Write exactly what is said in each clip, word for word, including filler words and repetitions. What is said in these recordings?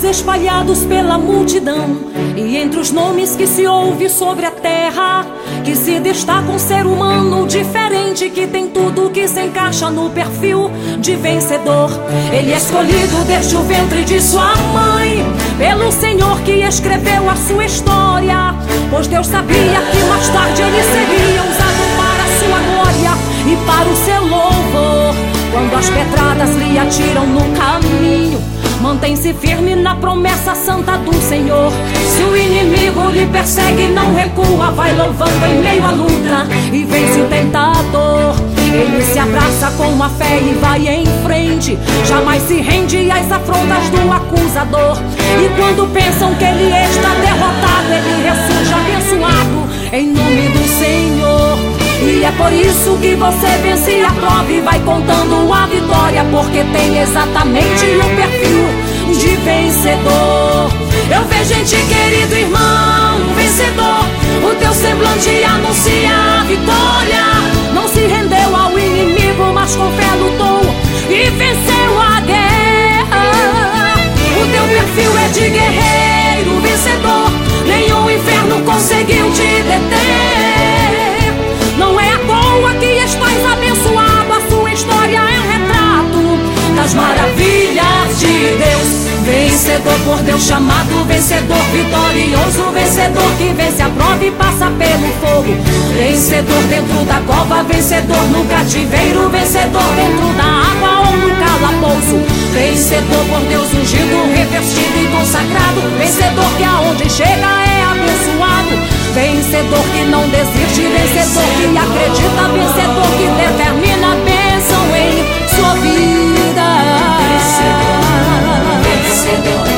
espalhados pela multidão, e entre os nomes que se ouve sobre a terra, que se destaca um ser humano diferente, que tem tudo que se encaixa no perfil de vencedor. Ele é escolhido desde o ventre de sua mãe, pelo Senhor que escreveu a sua história, pois Deus sabia que mais tarde ele seria usado para a sua glória e para o seu louvor. Quando as pedradas lhe atiram no caminho, mantém-se firme na promessa santa do Senhor. Se o inimigo lhe persegue, não recua, vai louvando em meio à luta e vence o tentador. Ele se abraça com a fé e vai em frente, jamais se rende às afrontas do acusador. E quando pensam que ele está derrotado, ele ressurge abençoado em nome do Senhor. E é por isso que você vence a prova e vai contando a vitória, porque tem exatamente o perfil de vencedor. Eu vejo em ti, querido irmão, vencedor, o teu semblante anuncia a vitória. Não se rendeu ao inimigo, mas com fé lutou e venceu a guerra. O teu perfil é de guerreiro vencedor, nenhum inferno conseguiu te deter. Não é à toa que estás abençoado, a sua história é um retrato das maravilhas de Deus. Vencedor por Deus chamado, vencedor vitorioso, vencedor que vence a prova e passa pelo fogo. Vencedor dentro da cova, vencedor no cativeiro, vencedor dentro da água ou no calabouço. Vencedor por Deus ungido, revestido e consagrado, vencedor que aonde chega é abençoado. Vencedor que não desiste, vencedor que acredita, vencedor que determina a bênção em sua vida. Vencedor, vencedor.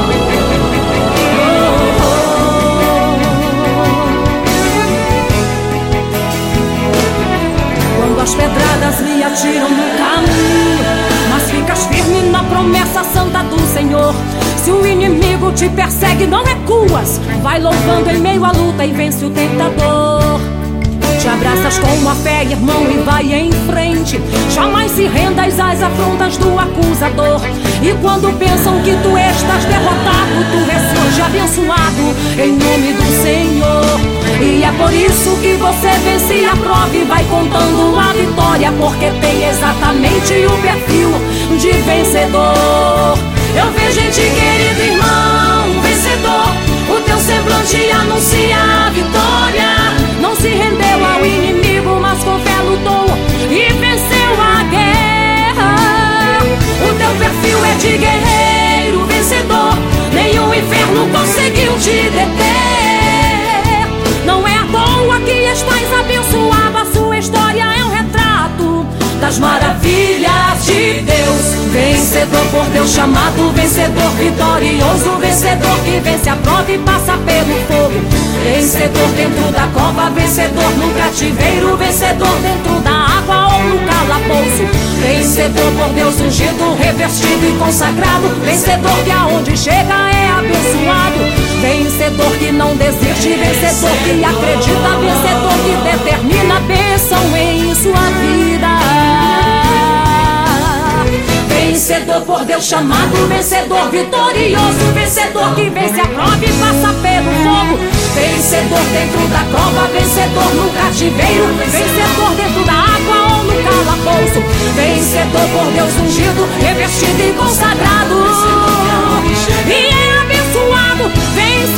Oh, oh, oh. Quando as pedradas lhe atiram no caminho, mas ficas firme na promessa santa do Senhor. Se o inimigo te persegue, não recuas, vai louvando em meio à luta e vence o tentador. Te abraças com a fé, irmão, e vai em frente, jamais se rendas às afrontas do acusador. E quando pensam que tu estás derrotado, tu ressurge abençoado em nome do Senhor. E é por isso que você vence a prova e vai contando a vitória, porque tem exatamente o perfil de vencedor. Eu vejo em ti, querido irmão, vencedor, o teu semblante anuncia a vitória. Não se rendeu ao inimigo, mas com fé lutou e venceu a guerra. O teu perfil é de guerreiro vencedor, nenhum inferno conseguiu te deter. Não é à toa que estás abençoado, a sua história é um retrato das maravilhas de Deus. Vencedor por Deus chamado, vencedor vitorioso, vencedor que vence a prova e passa pelo fogo. Vencedor dentro da cova, vencedor no cativeiro, vencedor dentro da água ou no calabouço. Vencedor por Deus ungido, revestido e consagrado, vencedor que aonde chega é abençoado. Vencedor que não desiste, vencedor que acredita, vencedor que determina a bênção em sua vida. Vencedor por Deus chamado, vencedor vitorioso, vencedor que vence a prova e passa pelo fogo. Vencedor dentro da cova, vencedor no cativeiro, vencedor dentro da água ou no calabouço. Vencedor por Deus ungido, revestido e consagrado, e é abençoado. Vencedor